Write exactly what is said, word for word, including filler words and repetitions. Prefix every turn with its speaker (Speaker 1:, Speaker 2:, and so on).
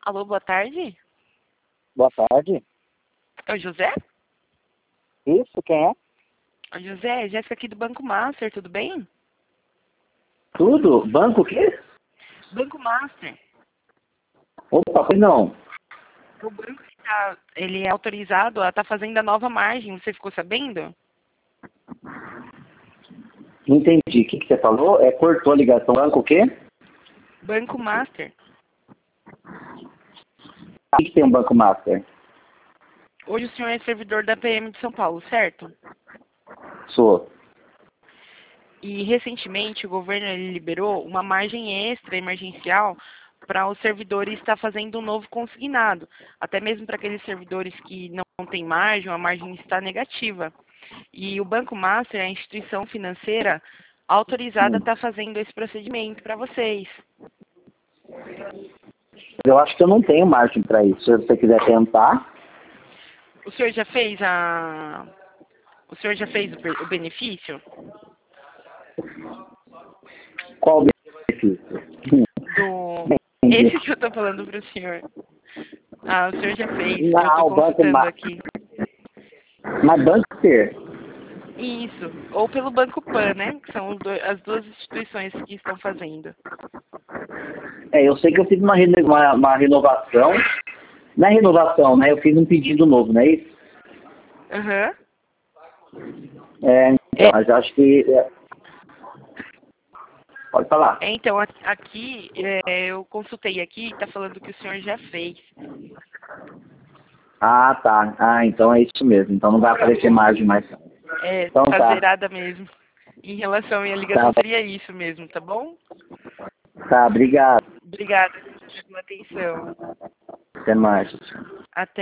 Speaker 1: Alô, boa tarde.
Speaker 2: Boa tarde.
Speaker 1: É o José?
Speaker 2: Isso, quem é?
Speaker 1: Oi, José, Jéssica aqui do Banco Master, tudo bem?
Speaker 2: Tudo? Banco o quê?
Speaker 1: Banco Master.
Speaker 2: Opa, pois não.
Speaker 1: O banco que tá, ele é autorizado a estar fazendo a nova margem, você ficou sabendo?
Speaker 2: Não entendi. O que, que você falou? É, cortou a ligação. Banco o quê?
Speaker 1: Banco Master.
Speaker 2: O que, que tem um Banco Master?
Speaker 1: Hoje o senhor é servidor da P M de São Paulo, certo?
Speaker 2: Sou.
Speaker 1: E recentemente o governo ele liberou uma margem extra emergencial para os servidores estar fazendo um novo consignado. Até mesmo para aqueles servidores que não têm margem, a margem está negativa. E o Banco Master é a instituição financeira autorizada a
Speaker 2: Hum.
Speaker 1: estar fazendo esse procedimento para vocês.
Speaker 2: Eu acho que eu não tenho margem para isso. Se você quiser tentar.
Speaker 1: O senhor já fez a... O senhor já fez o be- o benefício?
Speaker 2: Qual o benefício? Hum.
Speaker 1: Do...
Speaker 2: Entendi.
Speaker 1: Esse que eu estou falando para o senhor. Ah, o senhor já fez. Eu
Speaker 2: Não,
Speaker 1: estou
Speaker 2: o Banco
Speaker 1: consultando
Speaker 2: Master.
Speaker 1: aqui.
Speaker 2: Mas Banco
Speaker 1: Isso. Ou pelo Banco Pan, né? Que são os dois- as duas instituições que estão fazendo.
Speaker 2: É, eu sei que eu fiz uma, reno- uma, uma renovação. Não é renovação, né? Eu fiz um pedido novo, não é isso?
Speaker 1: Aham.
Speaker 2: É, então,
Speaker 1: É,
Speaker 2: mas eu acho que... é, pode falar.
Speaker 1: é, então, a- aqui, é, eu consultei aqui e está falando que o senhor já fez.
Speaker 2: Ah, tá. Ah, então é isso mesmo. Então não vai aparecer margem mais.
Speaker 1: É,
Speaker 2: Então
Speaker 1: tá
Speaker 2: tá.
Speaker 1: zerada mesmo. Em relação à minha
Speaker 2: Tá,
Speaker 1: ligação, seria isso mesmo, tá bom?
Speaker 2: tá, obrigado.
Speaker 1: Obrigada pela atenção.
Speaker 2: Até mais.
Speaker 1: Até.